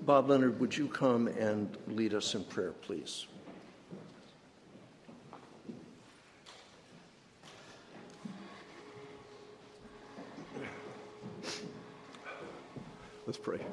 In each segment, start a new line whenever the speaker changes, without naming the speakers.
Bob Leonard, would you come and lead us in prayer, please?
Let's pray.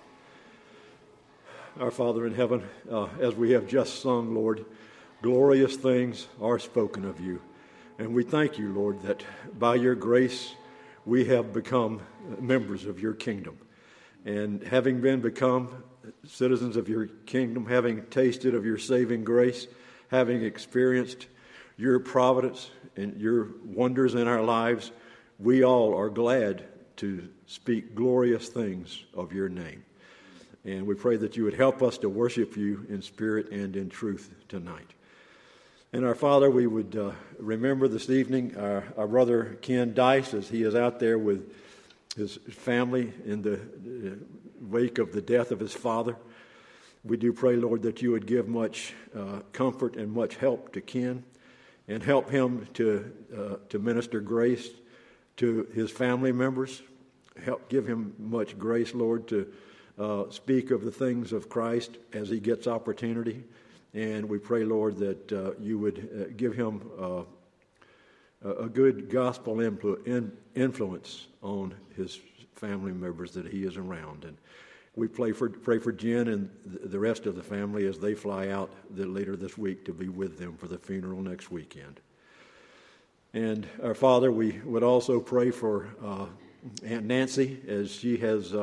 Our Father in heaven, as we have just sung, Lord, glorious things are spoken of you. And we thank you, Lord, that by your grace we have become members of your kingdom. And having become citizens of your kingdom, having tasted of your saving grace, having experienced your providence and your wonders in our lives, we all are glad to speak glorious things of your name. And we pray that you would help us to worship you in spirit and in truth tonight. And our Father, we would remember this evening our brother Ken Dice as he is out there with his family in the wake of the death of his father. We do pray, Lord, that you would give much comfort and much help to Ken and help him to minister grace to his family members. Help give him much grace, Lord, to speak of the things of Christ as he gets opportunity. And we pray, Lord, that you would give him a good gospel influence on his family members that he is around. And we pray for Jen and the rest of the family as they fly out later this week to be with them for the funeral next weekend. And our Father, we would also pray for Aunt Nancy as she has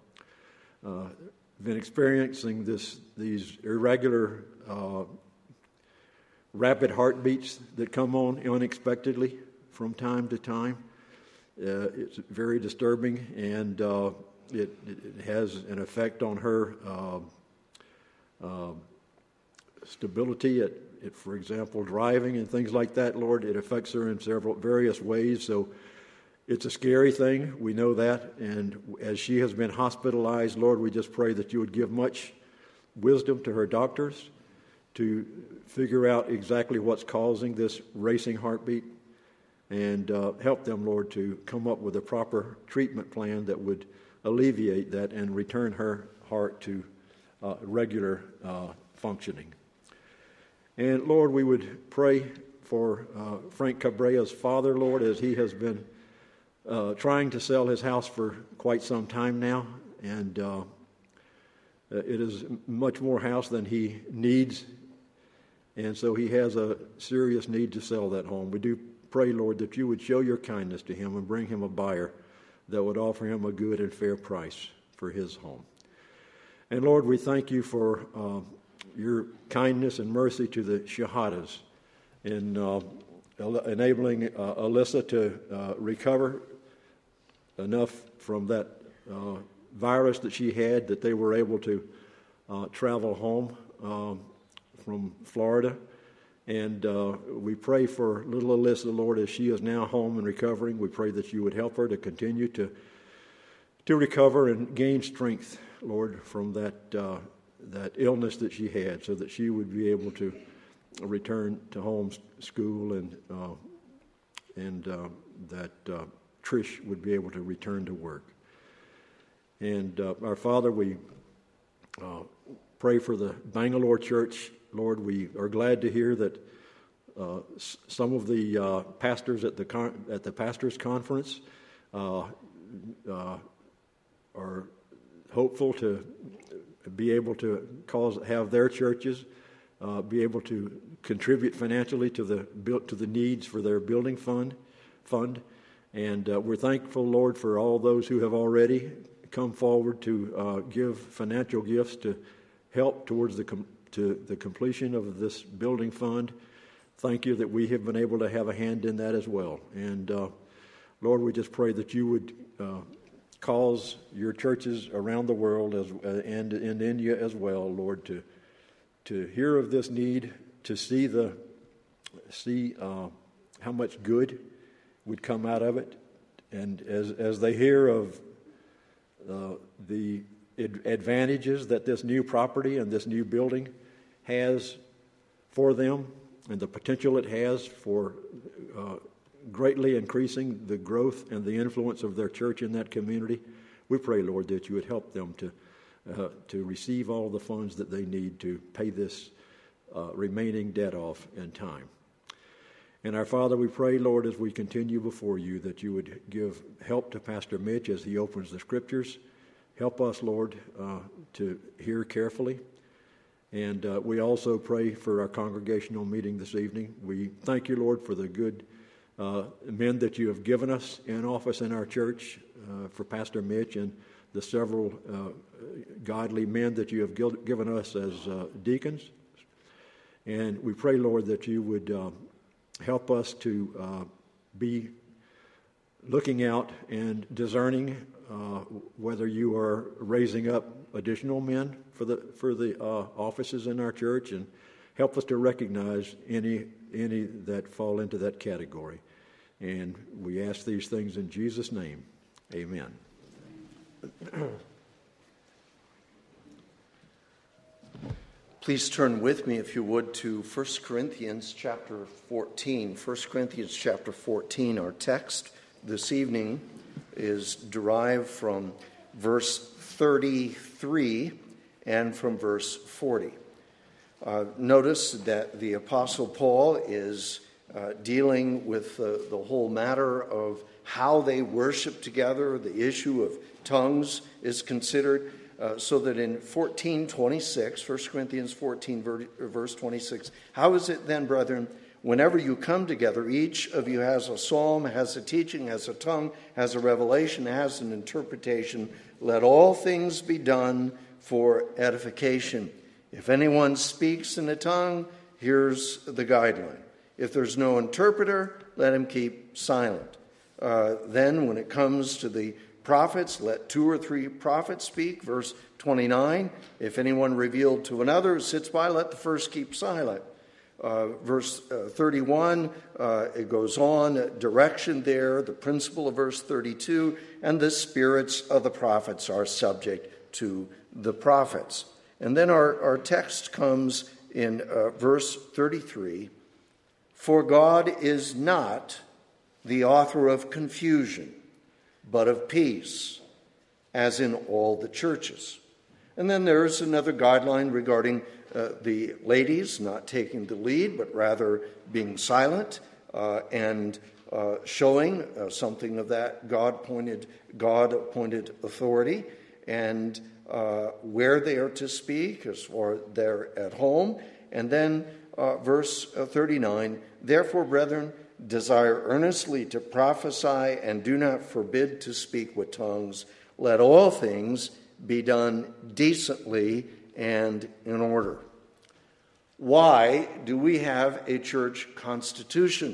been experiencing these irregular rapid heartbeats that come on unexpectedly from time to time. It's very disturbing, and it has an effect on her stability at, for example, driving and things like that. Lord, it affects her in various ways. So it's a scary thing. We know that. And as she has been hospitalized, Lord, we just pray that you would give much wisdom to her doctors to figure out exactly what's causing this racing heartbeat and help them, Lord, to come up with a proper treatment plan that would alleviate that and return her heart to regular functioning. And, Lord, we would pray for Frank Cabrea's father, Lord, as he has been trying to sell his house for quite some time now, and it is much more house than he needs, and so he has a serious need to sell that home. We do pray, Lord, that you would show your kindness to him and bring him a buyer that would offer him a good and fair price for his home. And, Lord, we thank you for your kindness and mercy to the Shahadas in enabling Alyssa to recover enough from that virus that she had that they were able to travel home from Florida. And we pray for little Alyssa, Lord, as she is now home and recovering. We pray that you would help her to continue to recover and gain strength, Lord, from that illness that she had, so that she would be able to return to home school and that Trish would be able to return to work. And our Father, we pray for the Bangalore church. Lord, we are glad to hear that some of the pastors at the pastors' conference are hopeful to be able to have their churches be able to contribute financially to the needs for their building fund, and we're thankful, Lord, for all those who have already come forward to give financial gifts to help towards the completion of this building fund. Thank you that we have been able to have a hand in that as well. And Lord, we just pray that you would cause your churches around the world and in India as well, Lord, to hear of this need, to see how much good would come out of it, and as they hear of the advantages that this new property and this new building has for them, and the potential it has for greatly increasing the growth and the influence of their church in that community, we pray, Lord, that you would help them to to receive all the funds that they need to pay this remaining debt off in time. And our Father, we pray, Lord, as we continue before you, that you would give help to Pastor Mitch as he opens the Scriptures. Help us, Lord, to hear carefully. And we also pray for our congregational meeting this evening. We thank you, Lord, for the good men that you have given us in office in our church, for Pastor Mitch and the several godly men that you have given us as deacons. And we pray, Lord, that you would help us to be looking out and discerning whether you are raising up additional men for the offices in our church, and help us to recognize any that fall into that category. And we ask these things in Jesus' name. Amen.
Please turn with me, if you would, to 1 Corinthians chapter 14. 1 Corinthians chapter 14, our text this evening is derived from verse 33 and from verse 40. Notice that the Apostle Paul is dealing with the whole matter of how they worship together. The issue of tongues is considered. So that in 14:26, 1 Corinthians 14, verse 26, how is it then, brethren, whenever you come together, each of you has a psalm, has a teaching, has a tongue, has a revelation, has an interpretation. Let all things be done for edification. If anyone speaks in a tongue, here's the guideline. If there's no interpreter, let him keep silent. Then when it comes to the prophets, let 2 or 3 prophets speak. Verse 29, if anyone revealed to another who sits by, let the first keep silent. Verse 31, it goes on, direction there, the principle of verse 32, and the spirits of the prophets are subject to the prophets. And then our text comes in verse 33, for God is not the author of confusion, but of peace, as in all the churches. And then there's another guideline regarding the ladies not taking the lead, but rather being silent and showing something of that God-appointed authority, and where they are to speak, as far as they're at home. And then verse 39, therefore, brethren, desire earnestly to prophesy, and do not forbid to speak with tongues. Let all things be done decently and in order. Why do we have a church constitution?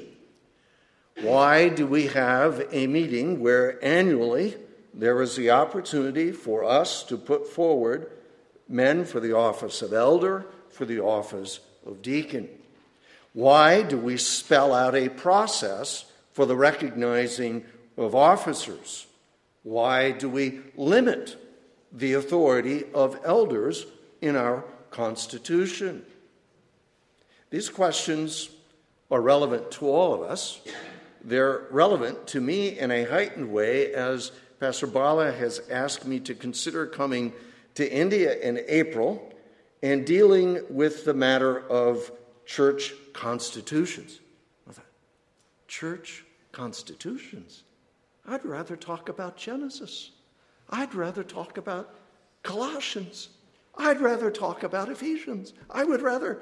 Why do we have a meeting where annually there is the opportunity for us to put forward men for the office of elder, for the office of deacon? Why do we spell out a process for the recognizing of officers? Why do we limit the authority of elders in our Constitution? These questions are relevant to all of us. They're relevant to me in a heightened way, as Pastor Bala has asked me to consider coming to India in April and dealing with the matter of church constitutions. Church constitutions? I'd rather talk about Genesis. I'd rather talk about Colossians. I'd rather talk about Ephesians. I would rather.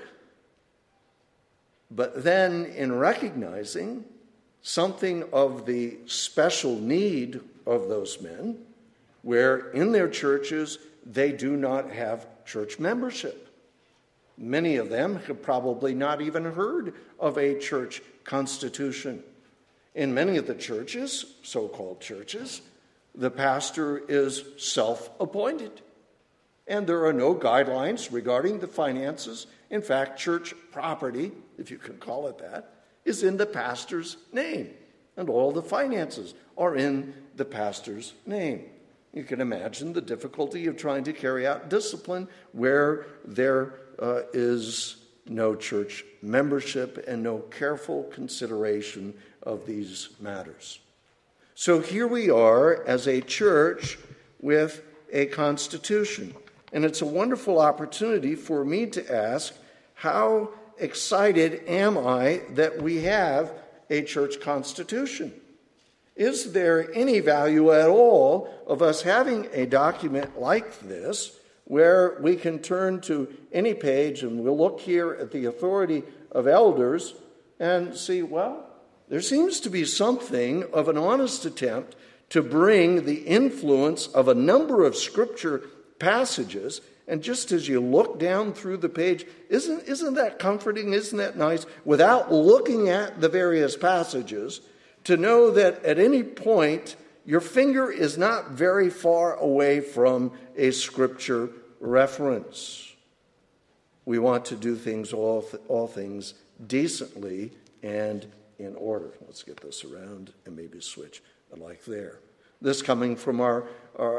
But then, in recognizing something of the special need of those men, where in their churches they do not have church membership. Many of them have probably not even heard of a church constitution. In many of the churches, so-called churches, the pastor is self-appointed, and there are no guidelines regarding the finances. In fact, church property, if you can call it that, is in the pastor's name, and all the finances are in the pastor's name. You can imagine the difficulty of trying to carry out discipline where there is no church membership and no careful consideration of these matters. So here we are as a church with a constitution. And it's a wonderful opportunity for me to ask, how excited am I that we have a church constitution? Is there any value at all of us having a document like this where we can turn to any page and we'll look here at the authority of elders and see, well, there seems to be something of an honest attempt to bring the influence of a number of scripture passages, and just as you look down through the page, isn't that comforting? Isn't that nice? Without looking at the various passages, to know that at any point your finger is not very far away from a scripture reference. We want to do things, all things, decently and in order. Let's get this around and maybe switch like there. This coming from our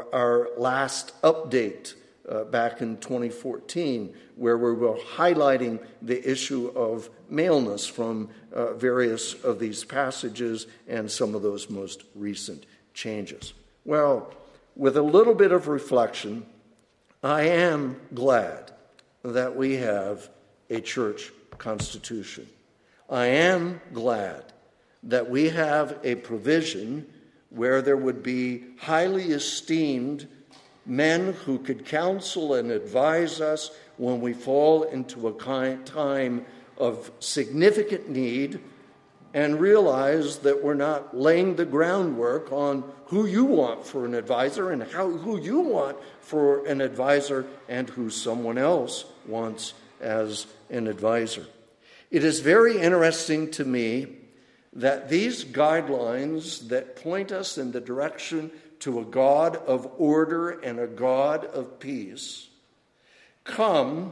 last update back in 2014, where we were highlighting the issue of maleness from various of these passages and some of those most recent changes. Well, with a little bit of reflection, I am glad that we have a church constitution. I am glad that we have a provision where there would be highly esteemed men who could counsel and advise us when we fall into a time of significant need, and realize that we're not laying the groundwork on who you want for an advisor and who you want for an advisor and who someone else wants as an advisor. It is very interesting to me that these guidelines that point us in the direction to a God of order and a God of peace come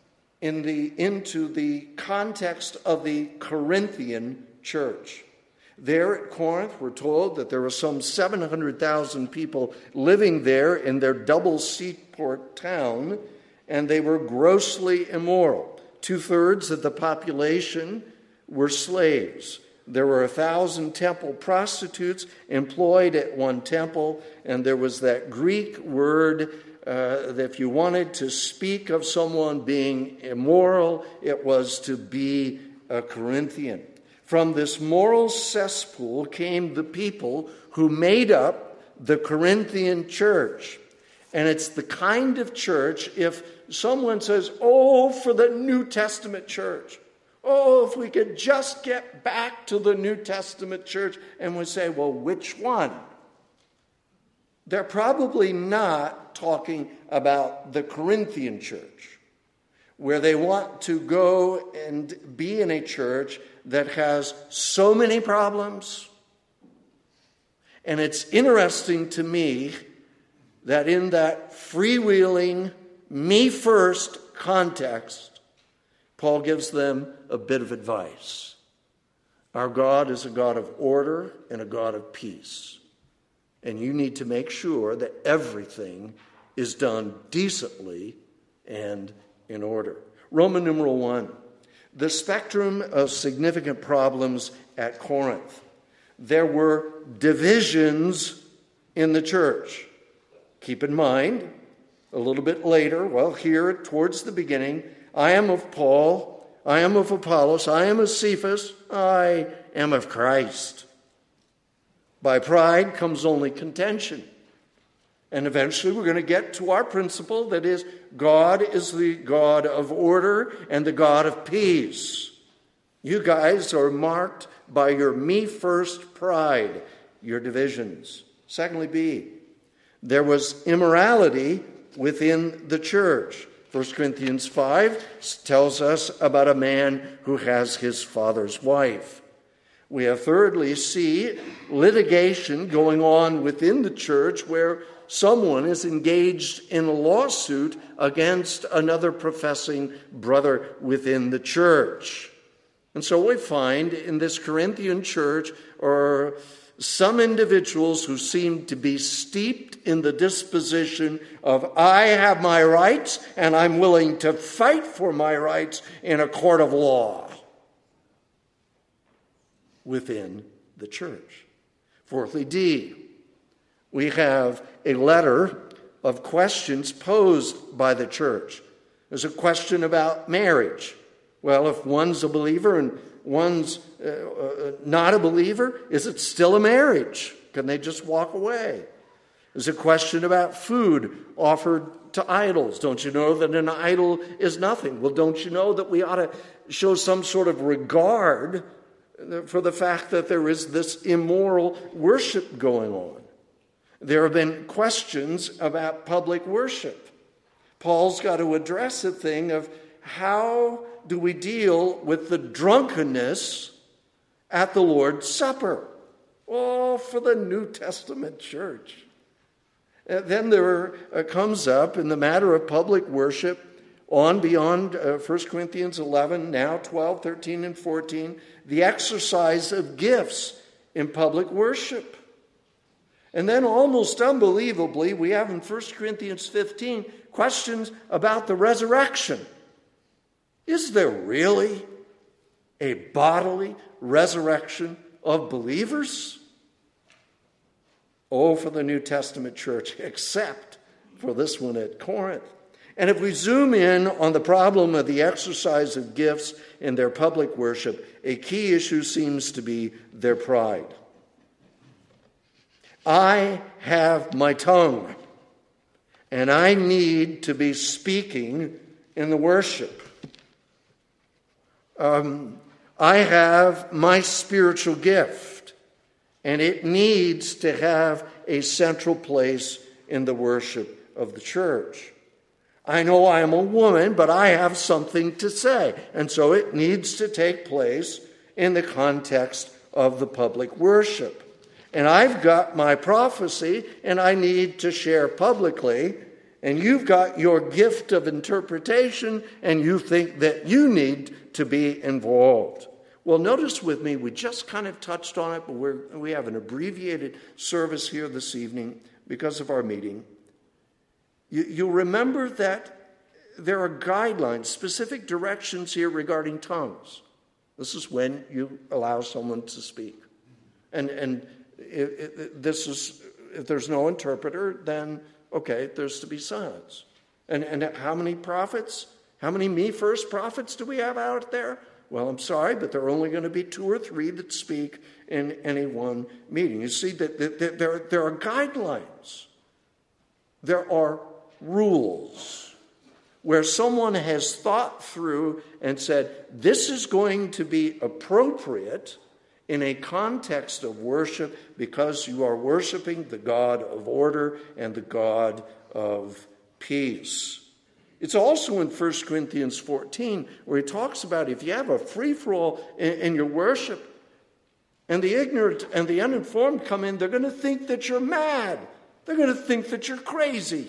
into the context of the Corinthian church. There at Corinth, we're told that there were some 700,000 people living there in their double seaport town, and they were grossly immoral. 2/3 of the population were slaves. There were 1,000 temple prostitutes employed at one temple, and there was that Greek word that if you wanted to speak of someone being immoral, it was to be a Corinthian. From this moral cesspool came the people who made up the Corinthian church. And it's the kind of church, if someone says, oh, for the New Testament church, oh, if we could just get back to the New Testament church, and we say, well, which one? They're probably not talking about the Corinthian church, where they want to go and be in a church that has so many problems. And it's interesting to me that in that freewheeling, me first context, Paul gives them a bit of advice. Our God is a God of order and a God of peace. And you need to make sure that everything is done decently and in order. Roman numeral 1. The spectrum of significant problems at Corinth. There were divisions in the church. Keep in mind, a little bit later, well, here towards the beginning, I am of Paul, I am of Apollos, I am of Cephas, I am of Christ. By pride comes only contention. And eventually we're going to get to our principle, that is, God is the God of order and the God of peace. You guys are marked by your me-first pride, your divisions. Secondly, B, there was immorality within the church. 1 Corinthians 5 tells us about a man who has his father's wife. We have thirdly, C, litigation going on within the church where someone is engaged in a lawsuit against another professing brother within the church. And so we find in this Corinthian church are some individuals who seem to be steeped in the disposition of, I have my rights and I'm willing to fight for my rights in a court of law within the church. Fourthly, D, we have a letter of questions posed by the church. There's a question about marriage. Well, if one's a believer and one's not a believer, is it still a marriage? Can they just walk away? There's a question about food offered to idols. Don't you know that an idol is nothing? Well, don't you know that we ought to show some sort of regard for the fact that there is this immoral worship going on? There have been questions about public worship. Paul's got to address the thing of how do we deal with the drunkenness at the Lord's Supper? Oh, for the New Testament church. Then there comes up in the matter of public worship on beyond 1 Corinthians 11, now 12, 13, and 14, the exercise of gifts in public worship. And then almost unbelievably, we have in 1 Corinthians 15 questions about the resurrection. Is there really a bodily resurrection of believers? Oh, for the New Testament church, except for this one at Corinth. And if we zoom in on the problem of the exercise of gifts in their public worship, a key issue seems to be their pride. I have my tongue, and I need to be speaking in the worship. I have my spiritual gift, and it needs to have a central place in the worship of the church. I know I am a woman, but I have something to say, and so it needs to take place in the context of the public worship. And I've got my prophecy, and I need to share publicly, and you've got your gift of interpretation, and you think that you need to be involved. Well, notice with me, we just kind of touched on it, but we have an abbreviated service here this evening because of our meeting. You remember that there are guidelines, specific directions here regarding tongues. This is when you allow someone to speak. And if there's no interpreter, then, okay, there's to be silence. And how many prophets? How many me first prophets do we have out there? Well, I'm sorry, but there are only going to be 2 or 3 that speak in any one meeting. You see that there are guidelines. There are rules where someone has thought through and said, this is going to be appropriate in a context of worship because you are worshiping the God of order and the God of peace. It's also in 1 Corinthians 14 where he talks about if you have a free-for-all in your worship and the ignorant and the uninformed come in, they're going to think that you're mad. They're going to think that you're crazy.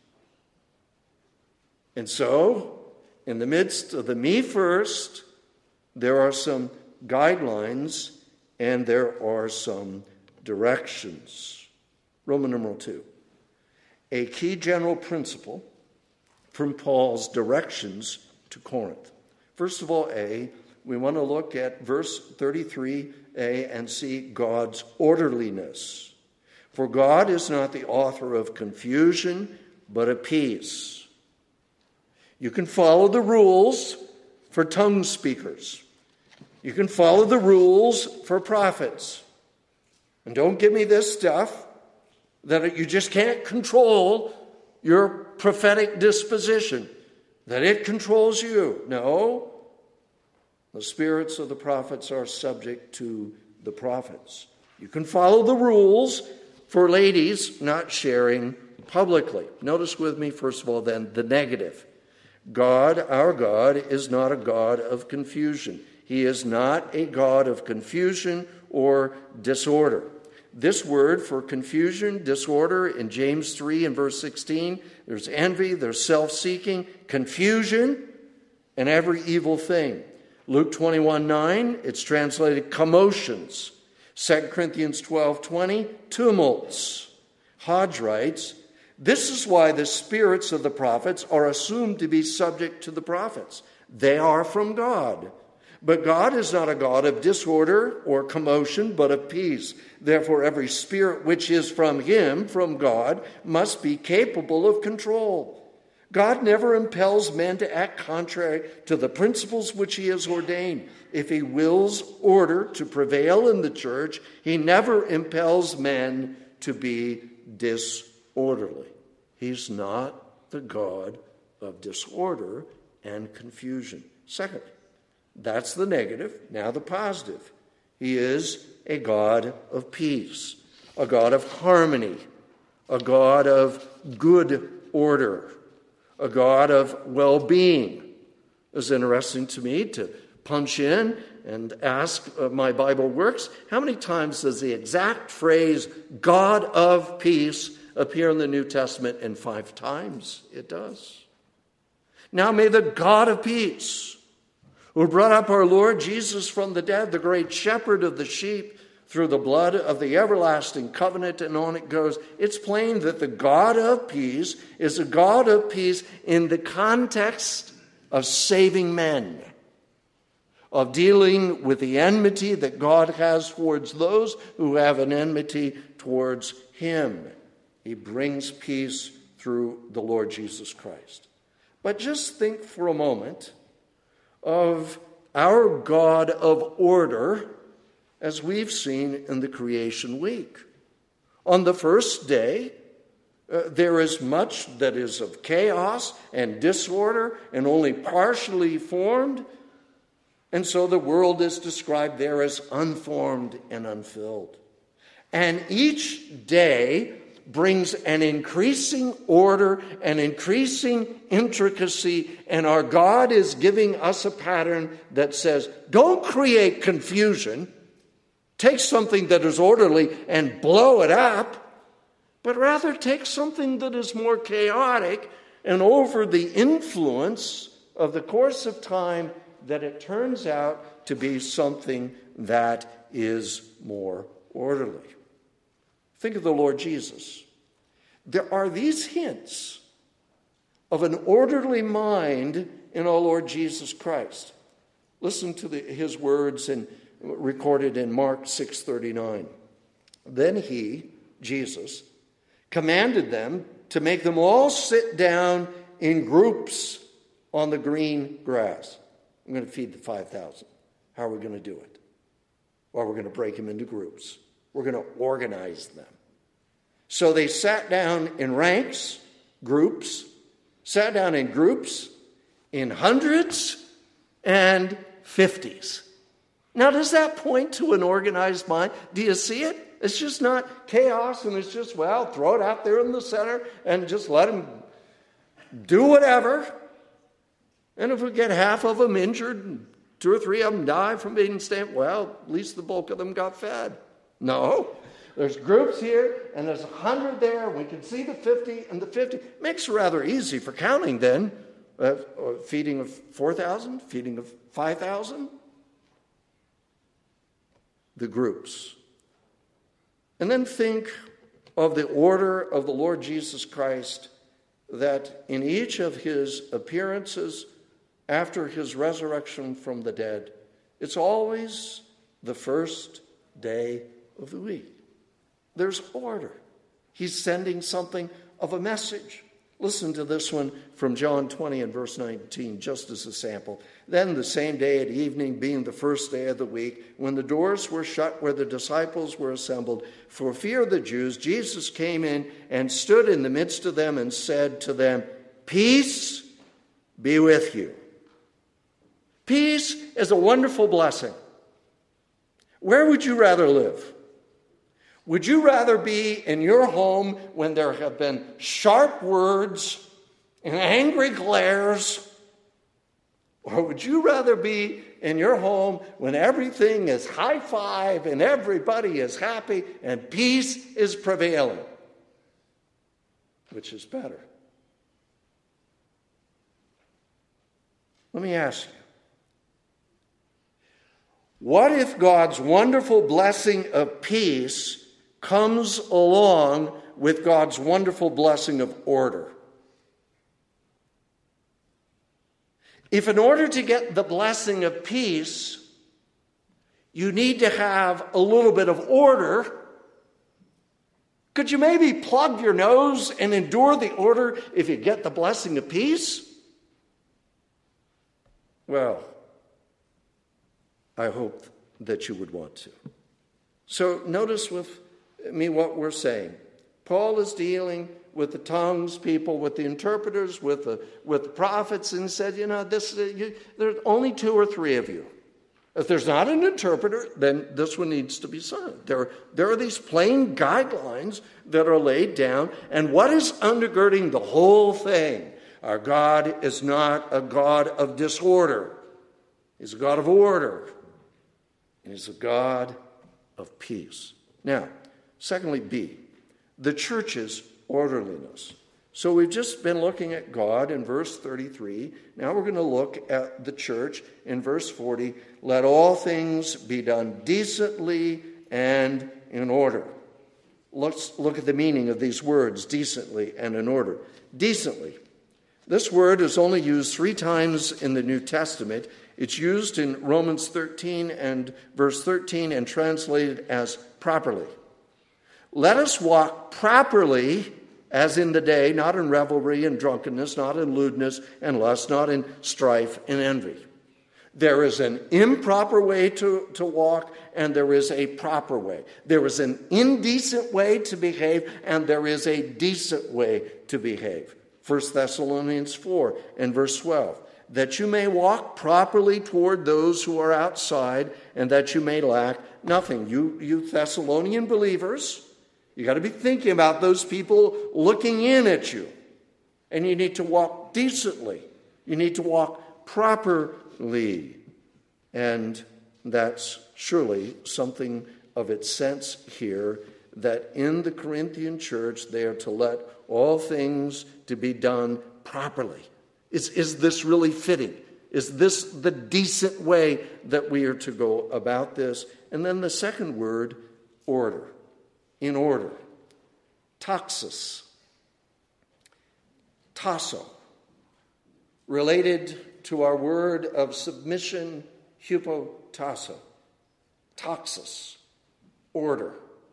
And so, in the midst of the me first, there are some guidelines and there are some directions. Roman numeral 2. A key general principle from Paul's directions to Corinth. First of all, A, we want to look at verse 33a and see God's orderliness. For God is not the author of confusion, but of peace. You can follow the rules for tongue speakers. You can follow the rules for prophets. And don't give me this stuff that you just can't control your prophetic disposition, that it controls you. No. The spirits of the prophets are subject to the prophets. You can follow the rules for ladies not sharing publicly. Notice with me, first of all, then, the negative. God, our God, is not a God of confusion. He is not a God of confusion or disorder. This word for confusion, disorder, in James 3 and verse 16, there's envy, there's self-seeking, confusion, and every evil thing. Luke 21:9, it's translated commotions. 2 Corinthians 12:20, tumults. Hodge writes, this is why the spirits of the prophets are assumed to be subject to the prophets. They are from God. But God is not a God of disorder or commotion, but of peace. Therefore, every spirit which is from him, from God, must be capable of control. God never impels men to act contrary to the principles which he has ordained. If he wills order to prevail in the church, he never impels men to be disorderly. He's not the God of disorder and confusion. Second, that's the negative. Now the positive. He is a God of peace, a God of harmony, a God of good order, a God of well-being. It was interesting to me to punch in and ask my Bible Works, how many times does the exact phrase God of peace appear in the New Testament? And 5 times it does. Now may the God of peace, who brought up our Lord Jesus from the dead, the great shepherd of the sheep, through the blood of the everlasting covenant, and on it goes. It's plain that the God of peace is a God of peace in the context of saving men, of dealing with the enmity that God has towards those who have an enmity towards him. He brings peace through the Lord Jesus Christ. But just think for a moment of our God of order as we've seen in the creation week. On the first day, there is much that is of chaos and disorder and only partially formed. And so the world is described there as unformed and unfilled. And each day brings an increasing order, an increasing intricacy, and our God is giving us a pattern that says, don't create confusion, take something that is orderly and blow it up, but rather take something that is more chaotic, and over the influence of the course of time, that it turns out to be something that is more orderly. Think of the Lord Jesus. There are these hints of an orderly mind in our Lord Jesus Christ. Listen to his words recorded in Mark 6:39. Then he, Jesus, commanded them to make them all sit down in groups on the green grass. I'm going to feed the 5,000. How are we going to do it? Well, we're going to break them into groups. We're going to organize them. So they sat down in ranks, groups, sat down in groups, in hundreds and 50s. Now, does that point to an organized mind? Do you see it? It's just not chaos, and it's just, well, throw it out there in the center and just let them do whatever. And if we get half of them injured and 2 or 3 of them die from being stamped, well, at least the bulk of them got fed. No. There's groups here, and there's 100 there. We can see the 50 and the 50. Makes it rather easy for counting then. Feeding of 4,000, feeding of 5,000. The groups. And then think of the order of the Lord Jesus Christ, that in each of his appearances after his resurrection from the dead, it's always the first day of the week. There's order. He's sending something of a message. Listen to this one from John 20 and verse 19, just as a sample. Then the same day at evening, being the first day of the week, when the doors were shut where the disciples were assembled, for fear of the Jews, Jesus came in and stood in the midst of them and said to them, "Peace be with you." Peace is a wonderful blessing. Where would you rather live? Would you rather be in your home when there have been sharp words and angry glares? Or would you rather be in your home when everything is high five and everybody is happy and peace is prevailing? Which is better? Let me ask you. What if God's wonderful blessing of peace comes along with God's wonderful blessing of order? If in order to get the blessing of peace, you need to have a little bit of order, could you maybe plug your nose and endure the order if you get the blessing of peace? Well, I hope that you would want to. So notice with me what we're saying. Paul is dealing with the tongues people, with the interpreters, with the prophets, and said, there's only 2 or 3 of you. If there's not an interpreter, then this one needs to be silent. There are these plain guidelines that are laid down, and what is undergirding the whole thing? Our God is not a God of disorder. He's a God of order. And he's a God of peace. Now, secondly, B, the church's orderliness. So we've just been looking at God in verse 33. Now we're going to look at the church in verse 40. Let all things be done decently and in order. Let's look at the meaning of these words, decently and in order. Decently. This word is only used 3 times in the New Testament. It's used in Romans 13 and verse 13 and translated as properly. Let us walk properly as in the day, not in revelry and drunkenness, not in lewdness and lust, not in strife and envy. There is an improper way to walk, and there is a proper way. There is an indecent way to behave, and there is a decent way to behave. 1 Thessalonians 4 and verse 12. That you may walk properly toward those who are outside, and that you may lack nothing. You Thessalonian believers, you got to be thinking about those people looking in at you. And you need to walk decently. You need to walk properly. And that's surely something of its sense here, that in the Corinthian church they are to let all things to be done properly. Is this really fitting? Is this the decent way that we are to go about this? And then the second word, order. In order. Taxis. Tasso. Related to our word of submission, hupotasso. Taxis. Order.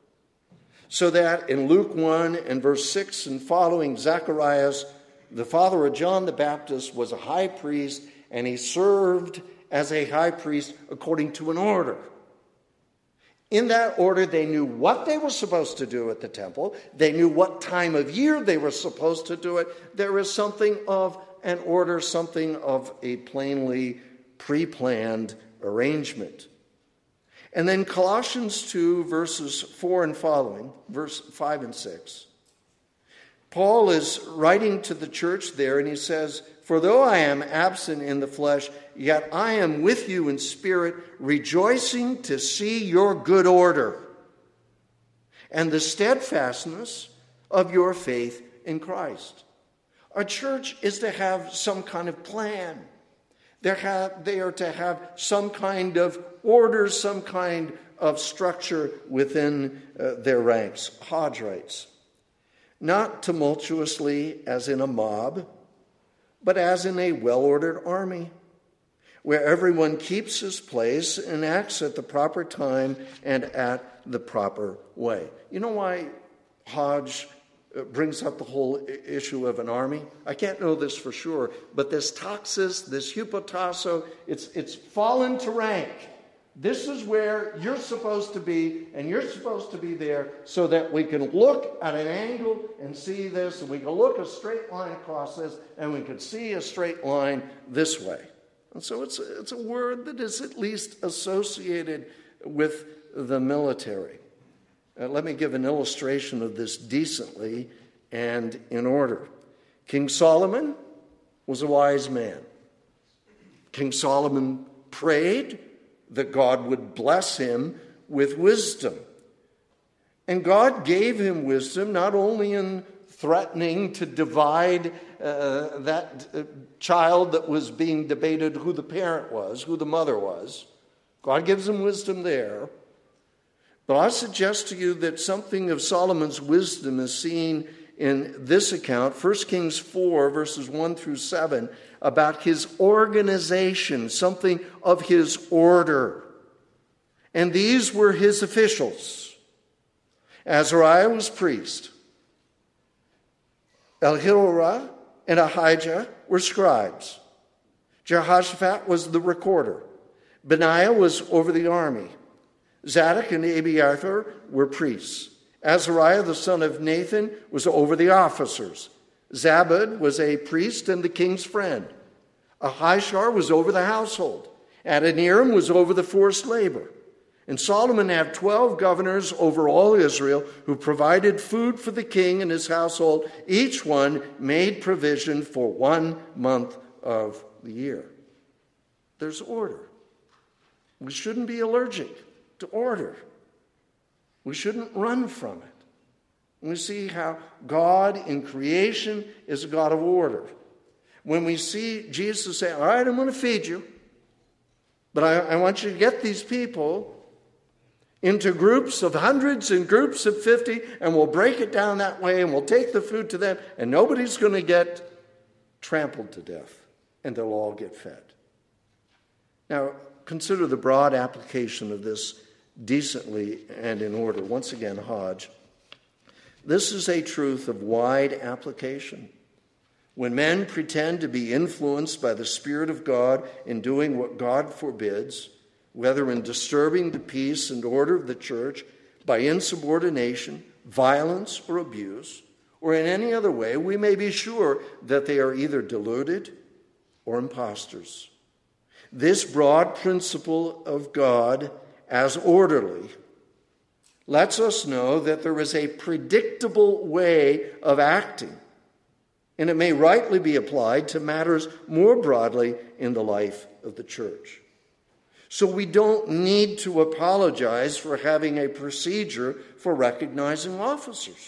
So that in Luke 1 and verse 6 and following, Zacharias, the father of John the Baptist, was a high priest, and he served as a high priest according to an order. In that order, they knew what they were supposed to do at the temple. They knew what time of year they were supposed to do it. There is something of an order, something of a plainly pre-planned arrangement. And then Colossians 2, verses 4 and following, verse 5 and 6. Paul is writing to the church there, and he says, "For though I am absent in the flesh, yet I am with you in spirit, rejoicing to see your good order and the steadfastness of your faith in Christ." A church is to have some kind of plan. They are to have some kind of order, some kind of structure within their ranks. Hodge writes, "Not tumultuously as in a mob, but as in a well-ordered army, where everyone keeps his place and acts at the proper time and at the proper way." You know why Hodge brings up the whole issue of an army? I can't know this for sure, but this taxis, this hupotasso, it's fallen to rank. This is where you're supposed to be, and you're supposed to be there, so that we can look at an angle and see this, and we can look a straight line across this, and we can see a straight line this way. And so it's a word that is at least associated with the military. Let me give an illustration of this decently and in order. King Solomon was a wise man. King Solomon prayed that God would bless him with wisdom. And God gave him wisdom not only in threatening to divide that child that was being debated who the parent was, who the mother was. God gives him wisdom there. But I suggest to you that something of Solomon's wisdom is seen in this account, 1 Kings 4, verses 1 through 7, about his organization, something of his order. And these were his officials. Azariah was priest. Elhirah and Ahijah were scribes. Jehoshaphat was the recorder. Benaiah was over the army. Zadok and Abiathar were priests. Azariah, the son of Nathan, was over the officers. Zabud was a priest and the king's friend. Ahishar was over the household. Adoniram was over the forced labor. And Solomon had 12 governors over all Israel who provided food for the king and his household. Each one made provision for 1 month of the year. There's order. We shouldn't be allergic to order. We shouldn't run from it. We see how God in creation is a God of order. When we see Jesus say, all right, I'm going to feed you, but I want you to get these people into groups of hundreds and groups of 50, and we'll break it down that way, and we'll take the food to them, and nobody's going to get trampled to death, and they'll all get fed. Now, consider the broad application of this decently and in order. Once again, Hodge. This is a truth of wide application. When men pretend to be influenced by the Spirit of God in doing what God forbids, whether in disturbing the peace and order of the church by insubordination, violence, or abuse, or in any other way, we may be sure that they are either deluded or impostors. This broad principle of God as orderly lets us know that there is a predictable way of acting, and it may rightly be applied to matters more broadly in the life of the church. So we don't need to apologize for having a procedure for recognizing officers.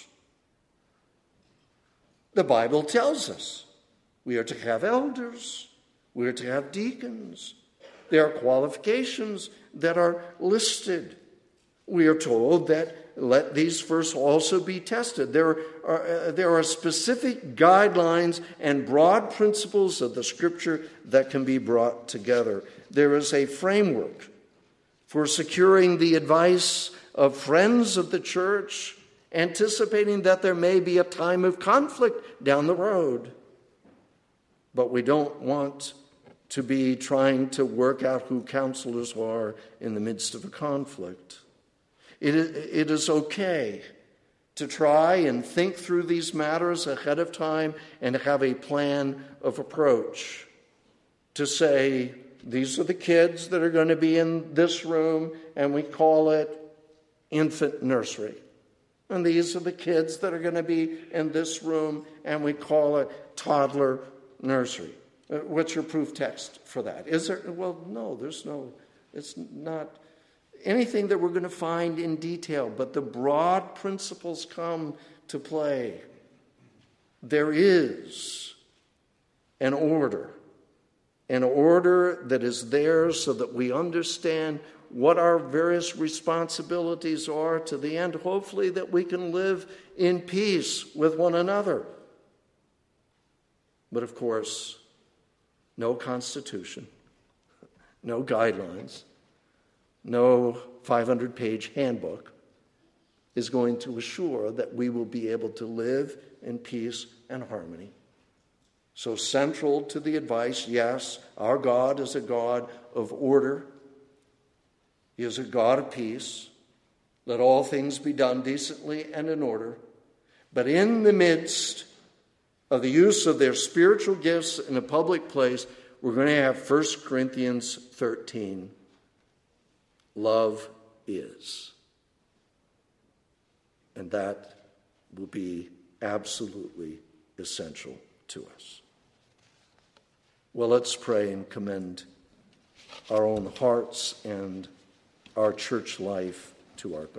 The Bible tells us we are to have elders, we are to have deacons. There are qualifications that are listed. We are told that let these first also be tested. There are specific guidelines and broad principles of the Scripture that can be brought together. There is a framework for securing the advice of friends of the church, anticipating that there may be a time of conflict down the road. But we don't want to be trying to work out who counselors are in the midst of a conflict. It is okay to try and think through these matters ahead of time and have a plan of approach. To say, these are the kids that are going to be in this room, and we call it infant nursery. And these are the kids that are going to be in this room, and we call it toddler nursery. What's your proof text for that? Is there? Well, no, there's no. It's not anything that we're going to find in detail, but the broad principles come to play. There is an order that is there so that we understand what our various responsibilities are to the end, hopefully, that we can live in peace with one another. But of course, no constitution, no guidelines, no 500-page handbook is going to assure that we will be able to live in peace and harmony. So central to the advice, yes, our God is a God of order. He is a God of peace. Let all things be done decently and in order. But in the midst of the use of their spiritual gifts in a public place, we're going to have 1 Corinthians 13. Love is. And that will be absolutely essential to us. Well, let's pray and commend our own hearts and our church life to our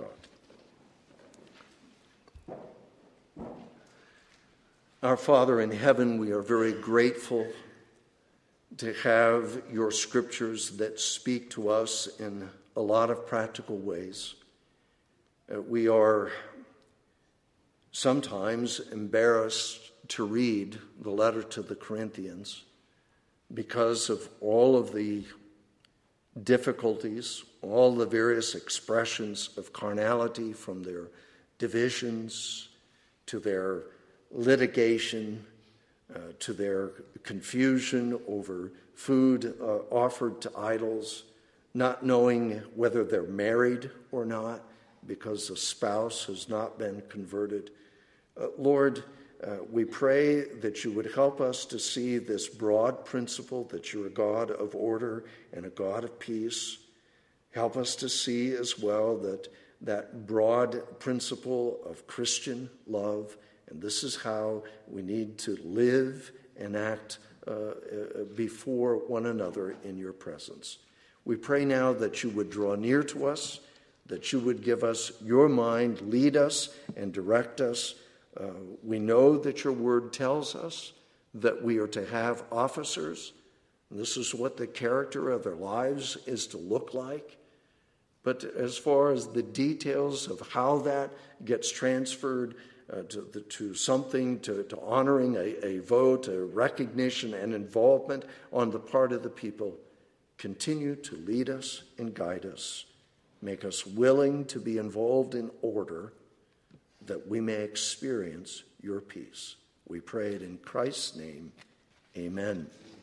God. Our Father in heaven, we are very grateful to have your scriptures that speak to us in a lot of practical ways. We are sometimes embarrassed to read the letter to the Corinthians because of all of the difficulties, all the various expressions of carnality, from their divisions to their litigation, to their confusion over food offered to idols, not knowing whether they're married or not because the spouse has not been converted. Lord, we pray that you would help us to see this broad principle that you're a God of order and a God of peace. Help us to see as well that broad principle of Christian love, and this is how we need to live and act before one another in your presence. We pray now that you would draw near to us, that you would give us your mind, lead us and direct us. We know that your word tells us that we are to have officers. This is what the character of their lives is to look like. But as far as the details of how that gets transferred to something, to honoring a vote, a recognition and involvement on the part of the people, continue to lead us and guide us. Make us willing to be involved in order, that we may experience your peace. We pray it in Christ's name. Amen.